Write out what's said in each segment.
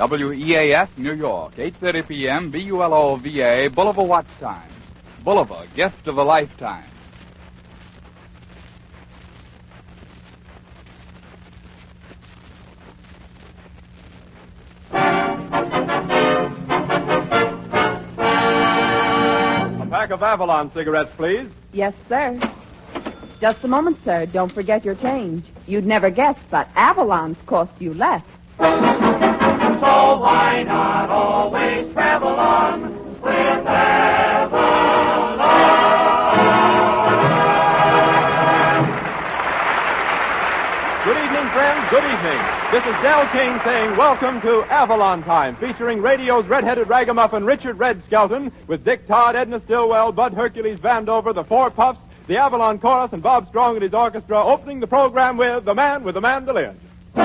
WEAF, New York, 8:30 p.m., BULOVA, Bulliver Watch Time. Bulliver, gift of a lifetime. A pack of Avalon cigarettes, please. Yes, sir. Just a moment, sir. Don't forget your change. You'd never guess, but Avalon's cost you less. So why not always travel on with Avalon? Good evening, friends. Good evening. This is Del King saying welcome to Avalon Time, featuring radio's red-headed ragamuffin Richard Red Skelton with Dick Todd, Edna Stillwell, Bud Hercules Vandover, the Four Puffs, the Avalon Chorus, and Bob Strong and his orchestra, opening the program with The Man with the Mandolin.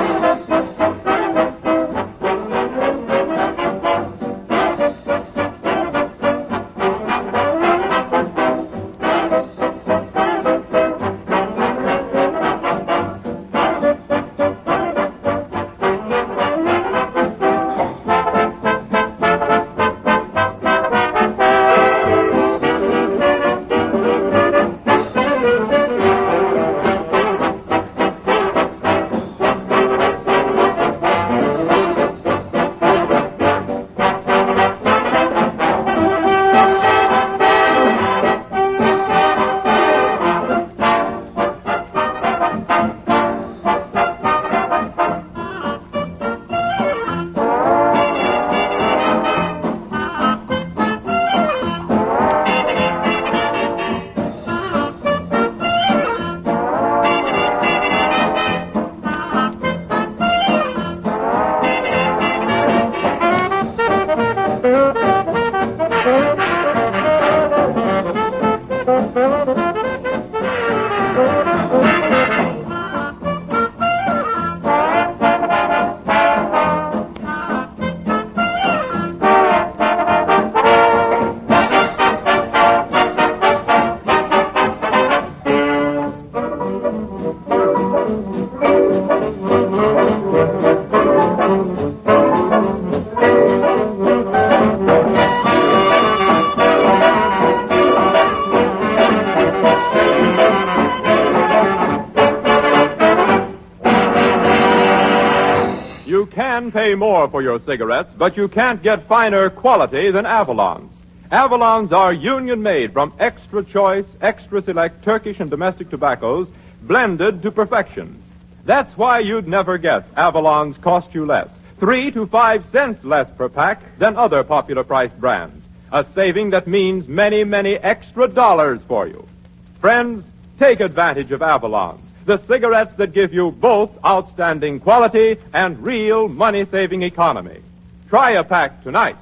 Pay more for your cigarettes, but you can't get finer quality than Avalon's. Avalon's are union-made from extra choice, extra select Turkish and domestic tobaccos, blended to perfection. That's why you'd never guess Avalon's cost you less, 3 to 5 cents less per pack than other popular priced brands. A saving that means many, many extra dollars for you. Friends, take advantage of Avalon's. The cigarettes that give you both outstanding quality and real money-saving economy. Try a pack tonight.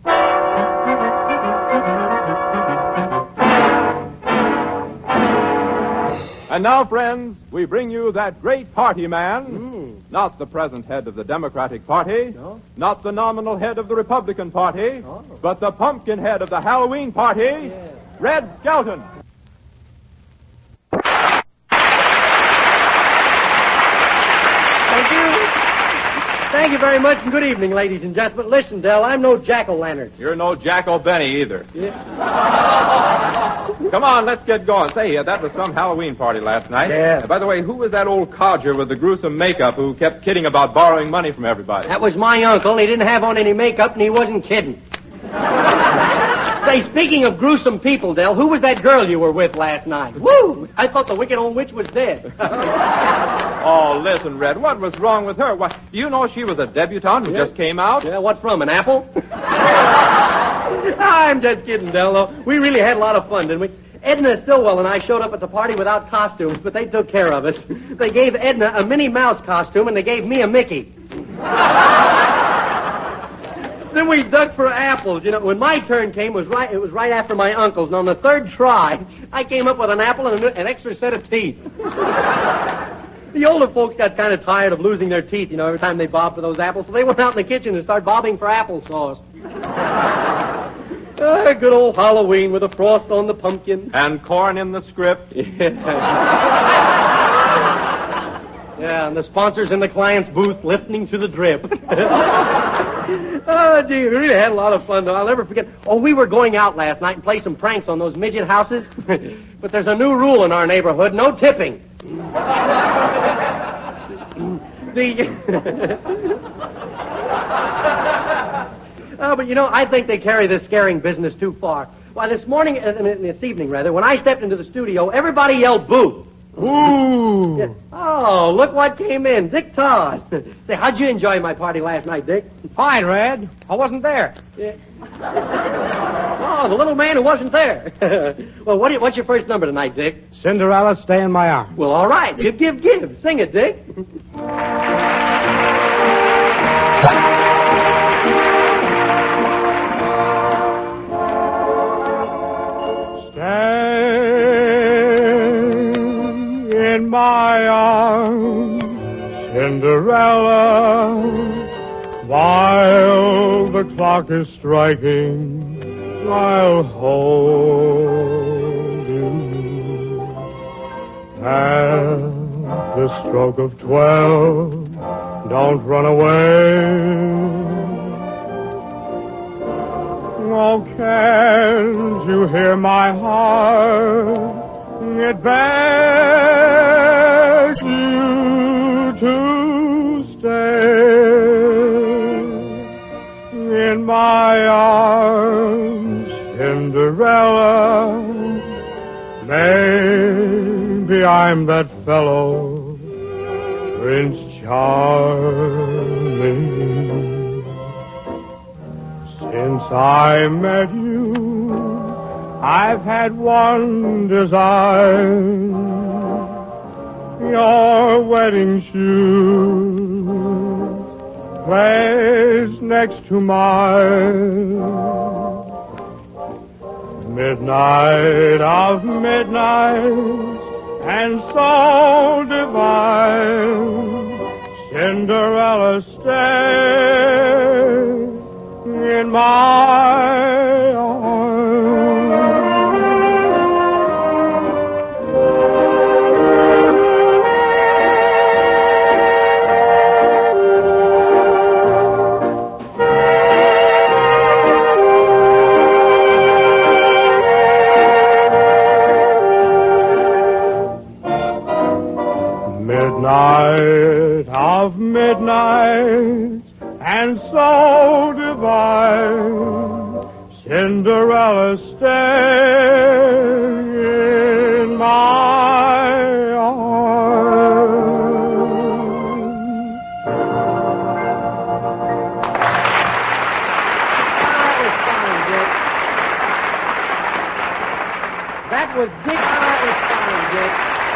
And now, friends, we bring you that great party man. Not the present head of the Democratic Party. No. Not the nominal head of the Republican Party. Oh. But the pumpkin head of the Halloween Party, Yeah. Red Skelton. Thank you very much, and good evening, ladies and gentlemen. Listen, Del, I'm no jack-o'-lantern. You're no Jack O'Benny either. Yeah. Come on, let's get going. Say, that was some Halloween party last night. Yeah. By the way, who was that old codger with the gruesome makeup who kept kidding about borrowing money from everybody? That was my uncle. He didn't have on any makeup, and he wasn't kidding. Say, speaking of gruesome people, Del, who was that girl you were with last night? Woo! I thought the wicked old witch was dead. Oh, listen, Red, what was wrong with her? What, you know she was a debutante who just came out? Yeah, what from, an apple? I'm just kidding, Del, though. We really had a lot of fun, didn't we? Edna Stillwell and I showed up at the party without costumes, but they took care of us. They gave Edna a Minnie Mouse costume, and they gave me a Mickey. Then we dug for apples. You know, when my turn came, it was right after my uncle's, and on the third try, I came up with an apple and an extra set of teeth. The older folks got kind of tired of losing their teeth, you know, every time they bobbed for those apples, so they went out in the kitchen and started bobbing for applesauce. Good old Halloween with a frost on the pumpkin. And corn in the script. Yeah, and the sponsors in the client's booth listening to the drip. Oh, gee, we really had a lot of fun, though. I'll never forget. Oh, we were going out last night and play some pranks on those midget houses. But there's a new rule in our neighborhood, no tipping. Oh, but I think they carry this scaring business too far. Why, this evening, when I stepped into the studio, everybody yelled boo. Ooh. Yeah. Oh, look what came in. Dick Todd. Say, how'd you enjoy my party last night, Dick? Fine, Red. I wasn't there. Yeah. Oh, the little man who wasn't there. Well, what's your first number tonight, Dick? Cinderella, stay in my arms. Well, all right. Give. Sing it, Dick. In my arms, Cinderella, while the clock is striking, I'll hold you. At the stroke of 12, don't run away. Oh, can't you hear my heart? It begs you to stay in my arms, Cinderella. Maybe I'm that fellow, Prince Charming. Since I met you, I've had one desire, your wedding shoe placed next to mine. Midnight of midnight, and so divine, Cinderella, stay in my arms. Midnight of midnight, and so divine, Cinderella, stay in my arms. That was Dick. That was fine, Dick.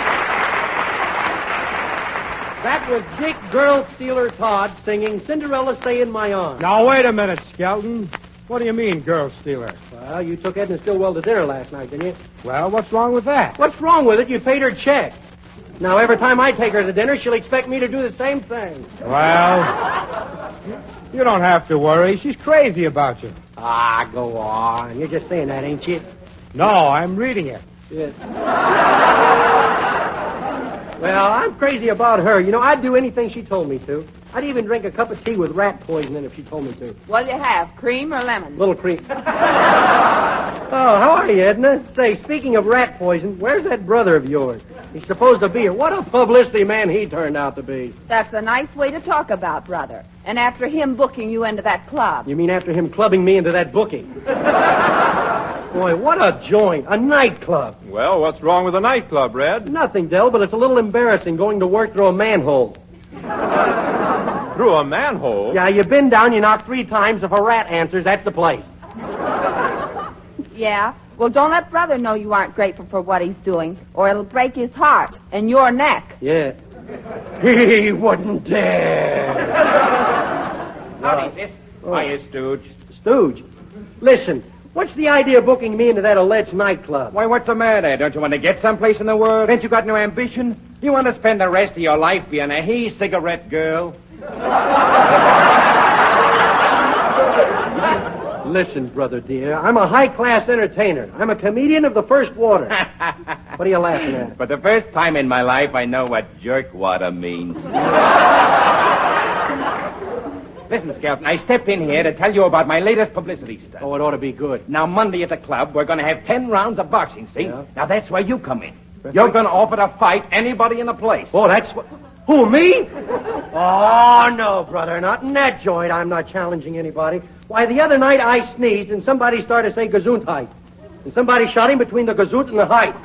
That was Dick Girl Stealer Todd singing Cinderella, Stay in My Arms. Now, wait a minute, Skelton. What do you mean, girl stealer? Well, you took Edna Stillwell to dinner last night, didn't you? Well, what's wrong with that? What's wrong with it? You paid her check. Now, every time I take her to dinner, she'll expect me to do the same thing. Well, you don't have to worry. She's crazy about you. Ah, go on. You're just saying that, ain't you? No, I'm reading it. Yes. Well, I'm crazy about her. I'd do anything she told me to. I'd even drink a cup of tea with rat poison in it if she told me to. What'll you have, cream or lemon? Little cream. Oh, how are you, Edna? Say, speaking of rat poison, where's that brother of yours? He's supposed to be here. What a publicity man he turned out to be. That's a nice way to talk about, brother. And after him booking you into that club. You mean after him clubbing me into that booking? Boy, what a joint. A nightclub. Well, what's wrong with a nightclub, Red? Nothing, Del, but it's a little embarrassing going to work through a manhole. Through a manhole? Yeah, you bend down, you knock 3 times. If a rat answers, that's the place. Yeah? Well, don't let brother know you aren't grateful for what he's doing, or it'll break his heart and your neck. Yeah. He wouldn't dare. Howdy, sis. Hiya, Stooge. Stooge? Listen, what's the idea of booking me into that alleged nightclub? Why, what's the matter? Don't you want to get someplace in the world? Ain't you got no ambition? You want to spend the rest of your life being a he-cigarette girl? listen, brother dear. I'm a high-class entertainer. I'm a comedian of the first water. What are you laughing at? For the first time in my life, I know what jerkwater means. Listen, Skelton, I stepped in here to tell you about my latest publicity stunt. Oh, it ought to be good. Now, Monday at the club, we're going to have 10 rounds of boxing, see? Yeah. Now, that's where you come in. You're going to offer to fight anybody in the place. Oh, that's what... Who, me? Oh, no, brother. Not in that joint. I'm not challenging anybody. Why, the other night I sneezed and somebody started to say Gesundheit. And somebody shot him between the Gesund and the height.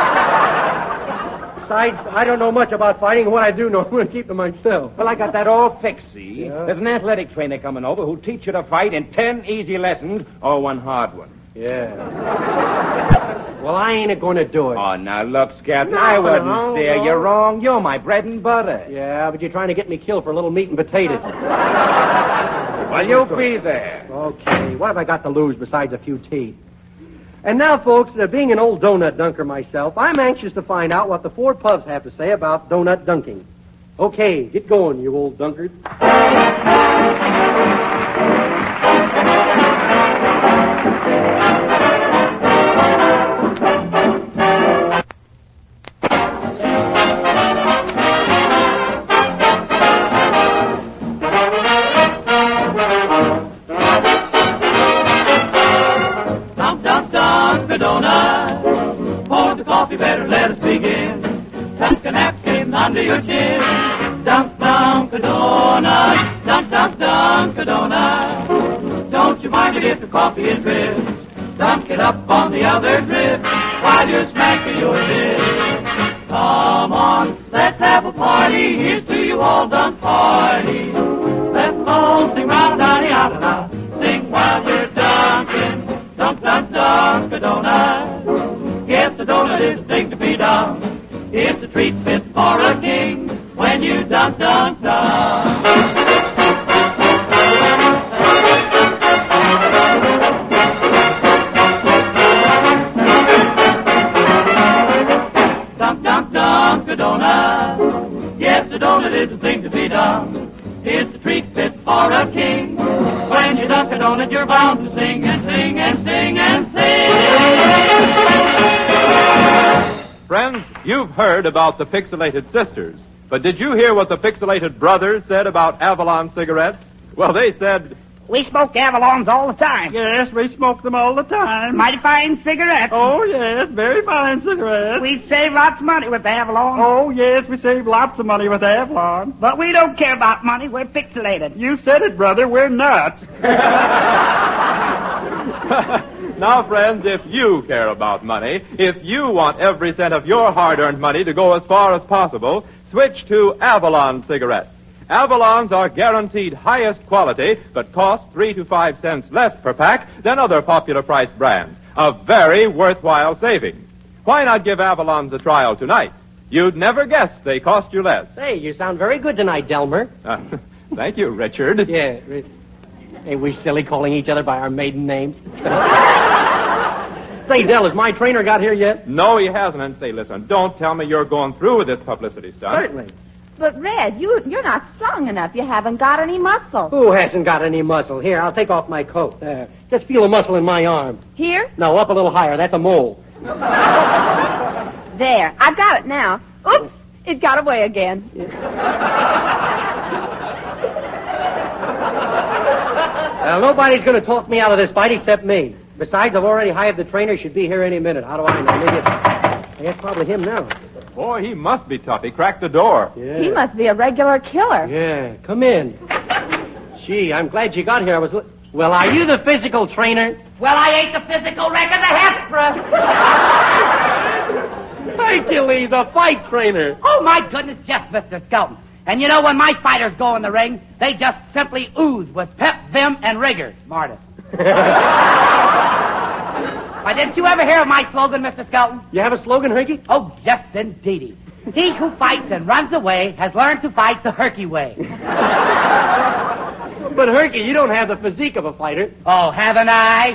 Besides, I don't know much about fighting. What I do know, I'm going to keep to myself. Well, I got that all fixed, see? Yeah. There's an athletic trainer coming over who'll teach you to fight in 10 easy lessons or one hard one. Yeah. Well, I ain't going to do it. Oh, now, look, Skelton, No, I wouldn't no, stare no. you wrong. You're my bread and butter. Yeah, but you're trying to get me killed for a little meat and potatoes. Well, you'll be there. Okay, what have I got to lose besides a few teeth? And now, folks, being an old donut dunker myself, I'm anxious to find out what the four pubs have to say about donut dunking. Okay, get going, you old dunkard. Under your chin, dunk, dunk, a donut, dunk, dunk, dunk, a donut. Don't you mind it if the coffee is dripped? Dunk it up on the other drip while you're smacking your dip. Come on, let's have a party. Here's to you all, dunk party. Let's all sing ra-da-da-da-da-da. Sing while we're dunking. Dunk, dunk, dunk, a donut. Yes, a donut is a thing to be done. It's a treat fit for a king when you dunk, dunk, dunk. Dunk, dunk, dunk, a donut. Yes, a donut is a thing to be done. It's a treat fit for a king. When you dunk a donut, you're bound to sing and sing and sing and sing. Friends, you've heard about the Pixelated Sisters, but did you hear what the Pixelated Brothers said about Avalon cigarettes? Well, they said, We smoke Avalons all the time. Yes, we smoke them all the time. Mighty fine cigarettes. Oh, yes, very fine cigarettes. We save lots of money with Avalon. Oh, yes, we save lots of money with Avalon. But we don't care about money. We're pixelated. You said it, brother. We're nuts. Now, friends, if you care about money, if you want every cent of your hard-earned money to go as far as possible, switch to Avalon cigarettes. Avalons are guaranteed highest quality, but cost 3 to 5 cents less per pack than other popular priced brands. A very worthwhile saving. Why not give Avalons a trial tonight? You'd never guess they cost you less. Hey, you sound very good tonight, Delmer. Thank you, Richard. Yeah. Ain't we silly calling each other by our maiden names? Say, Del, has my trainer got here yet? No, he hasn't. And say, listen, don't tell me you're going through with this publicity stunt. Certainly. But, Red, you're not strong enough. You haven't got any muscle. Who hasn't got any muscle? Here, I'll take off my coat. There. Just feel a muscle in my arm. Here? No, up a little higher. That's a mole. There. I've got it now. Oops. It got away again. Nobody's going to talk me out of this fight except me. Besides, I've already hired the trainer. Should be here any minute. How do I know? Maybe it's probably him now. Boy, he must be tough. He cracked the door. Yeah. He must be a regular killer. Yeah, come in. Gee, I'm glad you got here. Well, are you the physical trainer? Well, I ain't the physical wreck of the Hesperus. Hercules, the fight trainer. Oh, my goodness, yes, Mr. Skelton. And you know, when my fighters go in the ring, they just simply ooze with pep, vim, and rigor. Smartest. Why, didn't you ever hear of my slogan, Mr. Skelton? You have a slogan, Herky? Oh, yes, indeedy. He who fights and runs away has learned to fight the Herky way. But, Herky, you don't have the physique of a fighter. Oh, haven't I?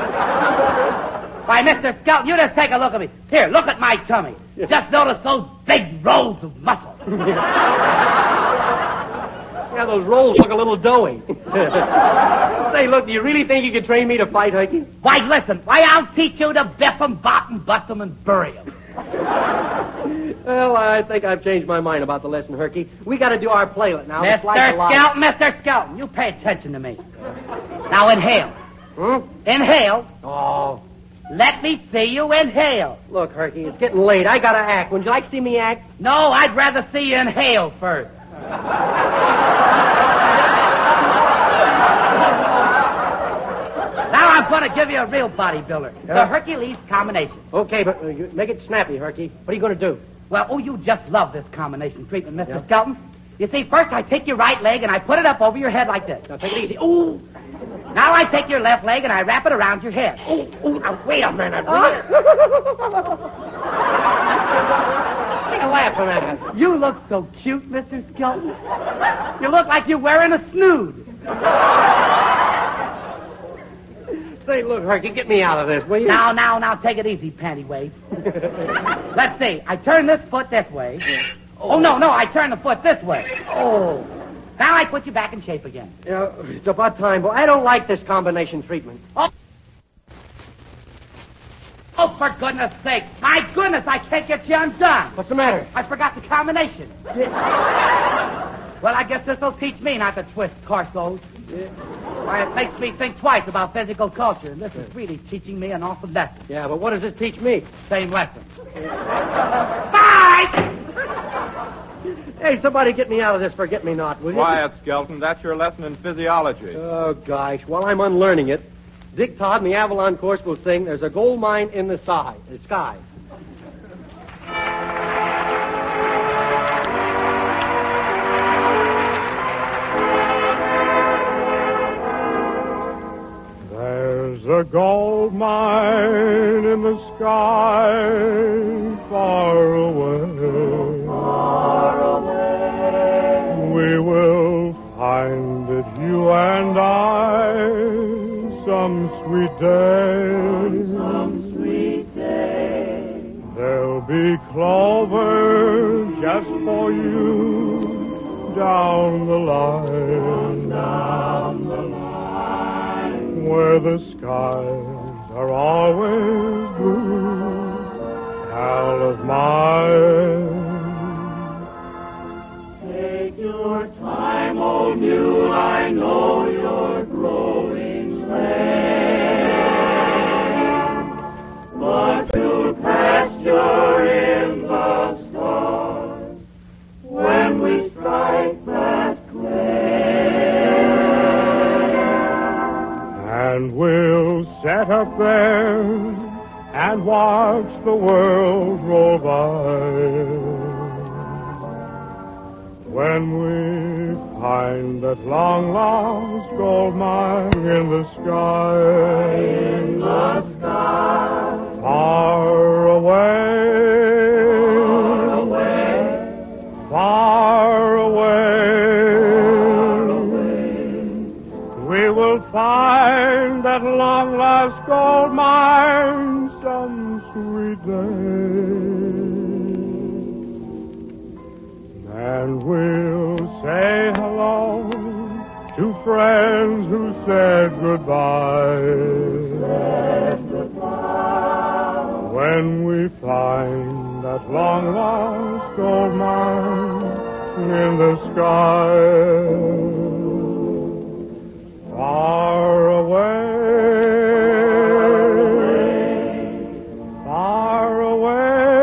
Why, Mr. Skelton, you just take a look at me. Here, look at my tummy. Just notice those big rolls of muscle. Yeah, those rolls look a little doughy. Say, look, do you really think you could train me to fight, Herky? Why, listen. Why, I'll teach you to biff 'em, bop 'em, butt 'em, and bury 'em. Well, I think I've changed my mind about the lesson, Herky. We got to do our playlet now. Mr. Skelton, you pay attention to me. Now inhale. Inhale. Oh. Let me see you inhale. Look, Herky, it's getting late. I got to act. Would you like to see me act? No, I'd rather see you inhale first. Now I'm going to give you a real bodybuilder. The Hercules combination. Okay, but make it snappy, Herky. What are you going to do? Well, you just love this combination treatment, Mr. Skelton. You see, first I take your right leg and I put it up over your head like this. Now, take it easy. Ooh. Now I take your left leg and I wrap it around your head. Ooh. Now, wait a minute. What are you laughing at? You look so cute, Mr. Skelton. You look like you're wearing a snood. Say, look, Herky, get me out of this, will you? Now, take it easy, panty waist. Let's see. I turn this foot this way. Oh, no, I turn the foot this way. Oh. Now I put you back in shape again. It's about time, boy. I don't like this combination treatment. Oh, for goodness sake. My goodness, I can't get you undone. What's the matter? I forgot the combination. Well, I guess this'll teach me not to twist torsos. Why, it makes me think twice about physical culture, and this is really teaching me an awful lesson. Yeah, but what does this teach me? Same lesson. Bye! Hey, somebody get me out of this forget-me-not, will you? Quiet, Skelton. That's your lesson in physiology. Oh, gosh. While I'm unlearning it, Dick Todd and the Avalon Chorus will sing, "There's a gold mine in the sky." There's a gold mine in the sky, far away. Far away. We will find it, you and I, some sweet day. Some sweet day. There'll be clover just for you down the line. Down the line. Where the skies are always blue, pal of mine. Take your time, old mule, I know you're growing lame, but you'll pasture in the stars when we strike that claim. And we'll set up there and watch the world roll by. When we find that long-lost gold mine in the sky. In the sky. Far away. Far away. Far away. We will find that long-lost gold mine some sweet day. And we'll say hello to friends who said goodbye. When we find that long-lost gold mine in the sky. Far away. Far away.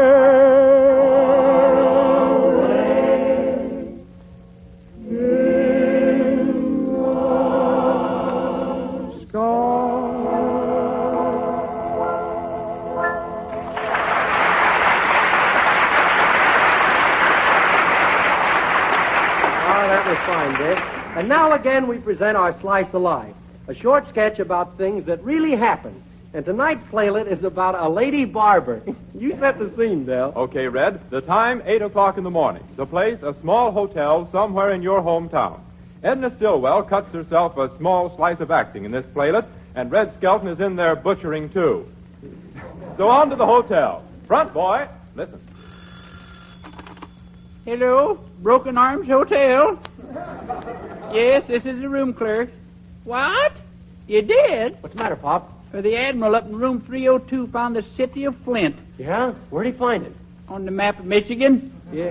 And now again we present our Slice of Life, a short sketch about things that really happen. And tonight's playlet is about a lady barber. You set the scene, Del. Okay, Red. The time, 8 o'clock in the morning. The place, a small hotel somewhere in your hometown. Edna Stillwell cuts herself a small slice of acting in this playlet, and Red Skelton is in there butchering, too. So on to the hotel. Front, boy. Listen. Hello, Broken Arms Hotel. Yes, this is the room clerk. What? You did? What's the matter, Pop? The Admiral up in room 302 found the city of Flint. Yeah? Where'd he find it? On the map of Michigan. Yeah.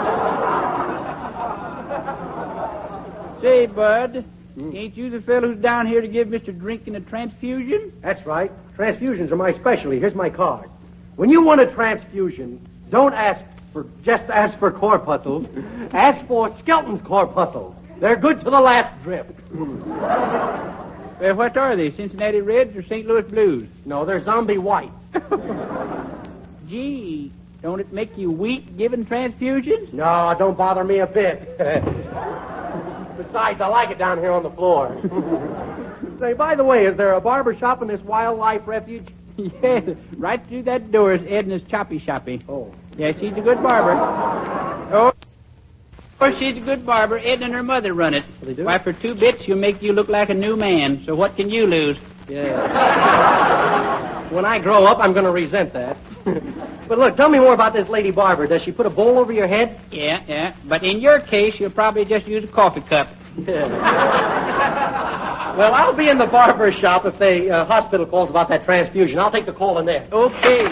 Say, Bud, ain't you the fellow who's down here to give Mr. Drinking a transfusion? That's right. Transfusions are my specialty. Here's my card. When you want a transfusion, don't just ask for corpuscles. Ask for Skelton's corpuscles. They're good to the last drip. Well, what are they, Cincinnati Reds or St. Louis Blues? No, they're zombie white. Gee, don't it make you weak giving transfusions? No, don't bother me a bit. Besides, I like it down here on the floor. Say, by the way, is there a barber shop in this wildlife refuge? Yes, right through that door is Edna's Choppy Shoppy. Oh. Yeah, she's a good barber. Oh, she's a good barber. Edna and her mother run it. They do? Why, for 2 bits, she'll make you look like a new man. So what can you lose? Yeah. When I grow up, I'm going to resent that. But look, tell me more about this lady barber. Does she put a bowl over your head? Yeah. But in your case, you'll probably just use a coffee cup. Well, I'll be in the barber shop if the hospital calls about that transfusion. I'll take the call in there. Okay.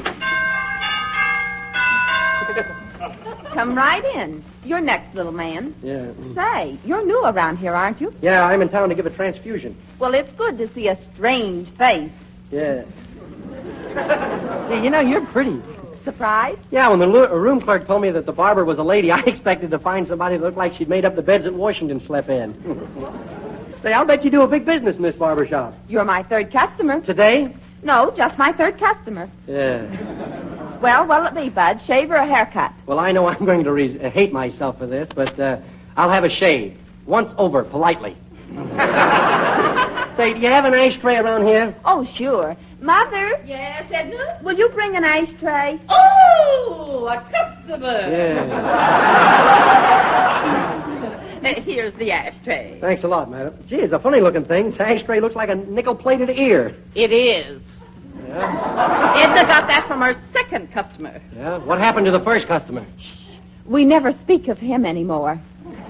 Come right in. You're next, little man. Yeah. Say, you're new around here, aren't you? Yeah, I'm in town to give a transfusion. Well, it's good to see a strange face. Yeah. Hey, you're pretty. Surprised? Yeah, when the room clerk told me that the barber was a lady, I expected to find somebody that looked like she'd made up the beds that Washington slept in. Say, I'll bet you do a big business in this barber shop. You're my 3rd customer. Today? No, just my 3rd customer. Yeah. Well, what'll it be, Bud? Shave or a haircut? Well, I know I'm going to hate myself for this, but I'll have a shave. Once over, politely. Say, do you have an ashtray around here? Oh, sure. Mother? Yes, Edna? Will you bring an ashtray? Oh, a customer. Yeah. Here's the ashtray. Thanks a lot, madam. Gee, it's a funny-looking thing. This ashtray looks like a nickel-plated ear. It is. Yeah? Edna got that from her 2nd customer. Yeah? What happened to the first customer? We never speak of him anymore.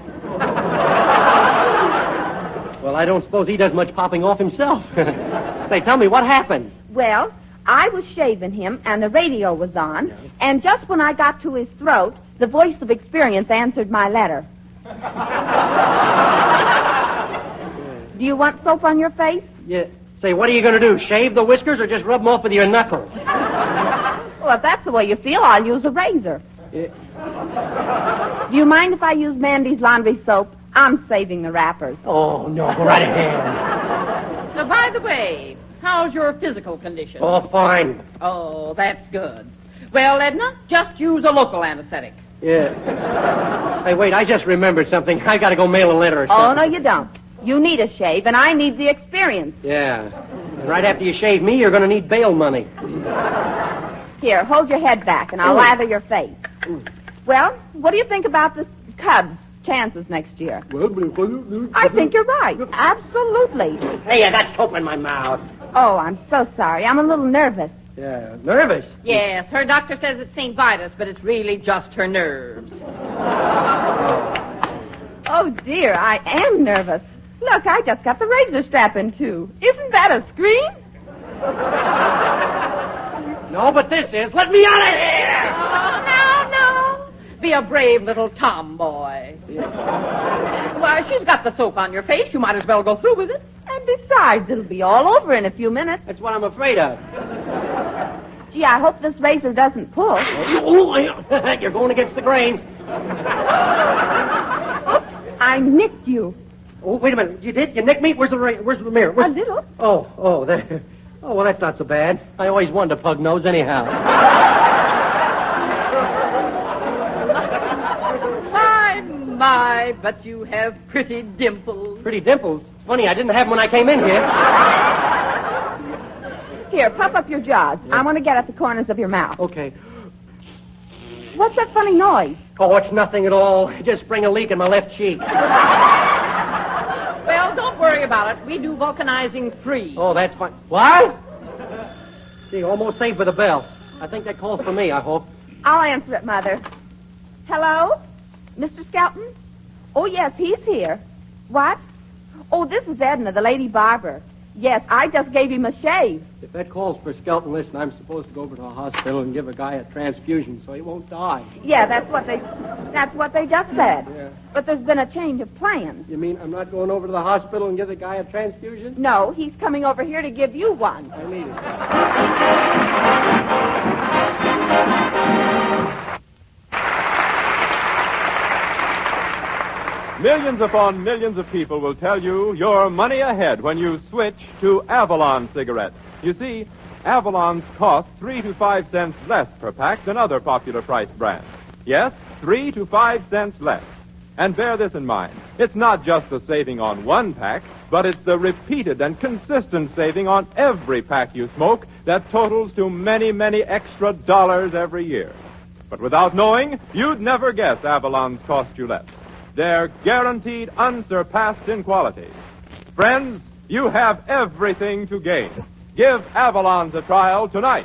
Well, I don't suppose he does much popping off himself. Say, tell me, what happened? Well, I was shaving him, and the radio was on, and just when I got to his throat, the voice of experience answered my letter. Do you want soap on your face? Yeah. Say, what are you going to do, shave the whiskers or just rub them off with your knuckles? Well, if that's the way you feel, I'll use a razor. Yeah. Do you mind if I use Mandy's laundry soap? I'm saving the wrappers. Oh, no, go right ahead. So, by the way, how's your physical condition? Oh, fine. Oh, that's good. Well, Edna, just use a local anesthetic. Yeah. Hey, wait, I just remembered something. I got to go mail a letter or something. Oh, no, you don't. You need a shave, and I need the experience. Yeah. And right after you shave me, you're going to need bail money. Here, hold your head back, and I'll lather your face. Well, what do you think about the Cubs' chances next year? I think you're right. Absolutely. Hey, I got soap in my mouth. Oh, I'm so sorry. I'm a little nervous. Yeah, nervous? Yes, her doctor says it's St. Vitus, but it's really just her nerves. Oh, dear, I am nervous. Look, I just got the razor strap in, too. Isn't that a scream? No, but this is. Let me out of here! Oh, no. Be a brave little tomboy. Why, she's got the soap on your face. You might as well go through with it. And besides, it'll be all over in a few minutes. That's what I'm afraid of. Gee, I hope this razor doesn't pull. You're going against the grain. Oops, I nicked you. Oh, wait a minute. You did? You nicked me? Where's the mirror? A little. Oh, there. Oh, well, that's not so bad. I always wanted a pug nose anyhow. My, but you have pretty dimples. Pretty dimples? It's funny, I didn't have them when I came in here. Here, puff up your jaws. Yeah. I want to get at the corners of your mouth. Okay. What's that funny noise? Oh, it's nothing at all. I just sprang a leak in my left cheek. Well, don't worry about it. We do vulcanizing free. Oh, that's fine. What? Gee, almost saved for the bell. I think that calls for me, I hope. I'll answer it, Mother. Hello? Mr. Skelton? Oh, yes, he's here. What? Oh, this is Edna, the lady barber. Yes, I just gave him a shave. If that calls for skeleton listen, I'm supposed to go over to a hospital and give a guy a transfusion so he won't die. Yeah, that's what they just said. Yeah. But there's been a change of plans. You mean I'm not going over to the hospital and give the guy a transfusion? No, he's coming over here to give you one. I need it. Millions upon millions of people will tell you you're money ahead when you switch to Avalon cigarettes. You see, Avalons cost 3 to 5 cents less per pack than other popular price brands. Yes, 3 to 5 cents less. And bear this in mind. It's not just the saving on one pack, but it's the repeated and consistent saving on every pack you smoke that totals to many, many extra dollars every year. But without knowing, you'd never guess Avalons cost you less. They're guaranteed unsurpassed in quality. Friends, you have everything to gain. Give Avalons a trial tonight.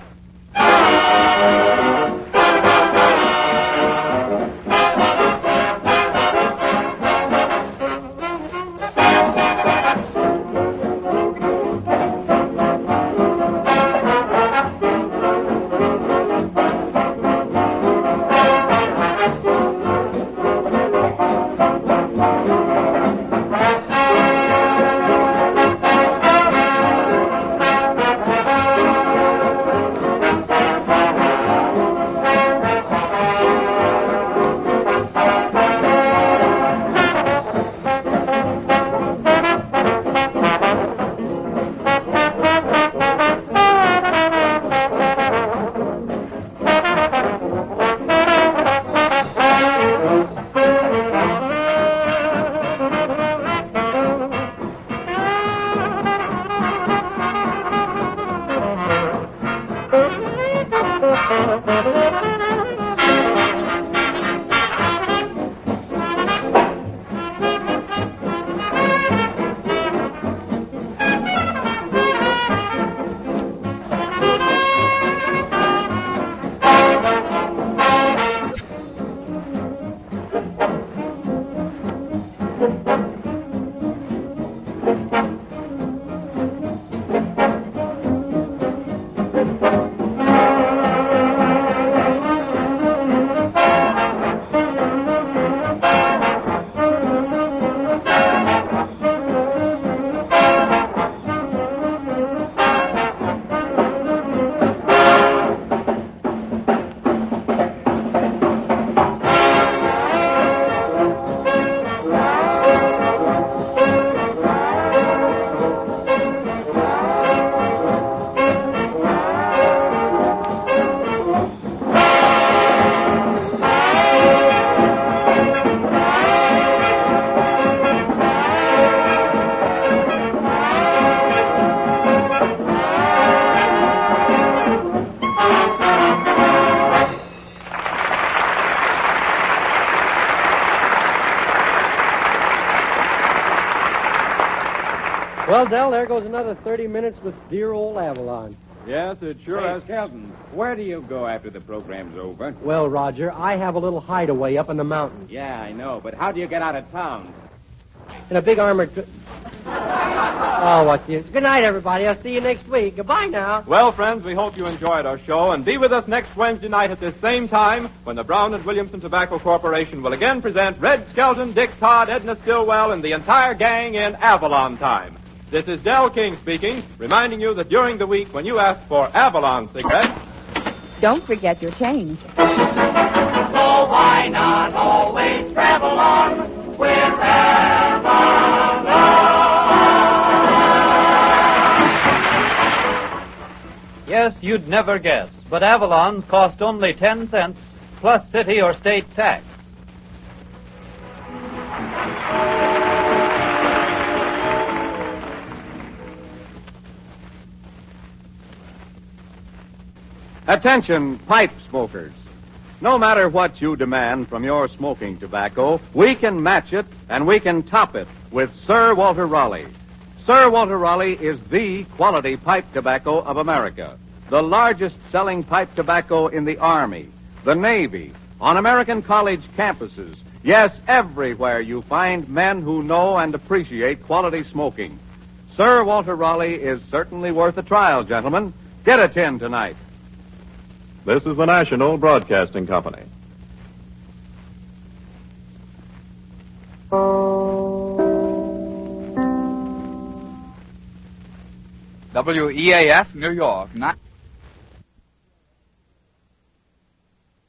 Well, Del, there goes another 30 minutes with dear old Avalon. Yes, it sure Hey, has. Skelton, where do you go after the program's over? Well, Roger, I have a little hideaway up in the mountains. Yeah, I know, but how do you get out of town? In a big armored... Oh, what's the use? Good night, everybody. I'll see you next week. Goodbye now. Well, friends, we hope you enjoyed our show, and be with us next Wednesday night at this same time when the Brown and Williamson Tobacco Corporation will again present Red Skelton, Dick Todd, Edna Stillwell, and the entire gang in Avalon Time. This is Del King speaking, reminding you that during the week when you ask for Avalon cigarettes, Don't forget your change. So why not always travel on with Avalon? Yes, you'd never guess, but Avalons cost only 10 cents plus city or state tax. Attention, pipe smokers. No matter what you demand from your smoking tobacco, we can match it and we can top it with Sir Walter Raleigh. Sir Walter Raleigh is the quality pipe tobacco of America. The largest selling pipe tobacco in the Army, the Navy, on American college campuses, Yes, everywhere you find men who know and appreciate quality smoking. Sir Walter Raleigh is certainly worth a trial, gentlemen. Get a tin tonight. This is the National Broadcasting Company. WEAF, New York.